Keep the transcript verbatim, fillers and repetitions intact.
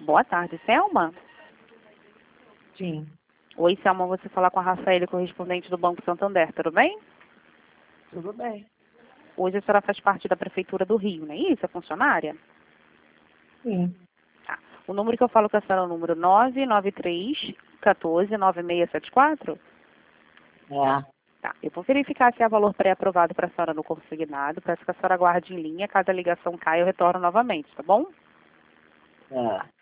Boa tarde, Selma? Sim. Oi, Selma, você fala com a Rafaela, correspondente do Banco Santander, tudo bem? Tudo bem. Hoje a senhora faz parte da Prefeitura do Rio, não é isso? É funcionária? Sim. Tá. O número que eu falo com a senhora é o número nove nove três, um quatro, nove seis sete quatro? É. Tá. Eu vou verificar se há valor pré-aprovado para a senhora no consignado. Peço que a senhora aguarde em linha. Caso a ligação caia, eu retorno novamente, tá bom? É.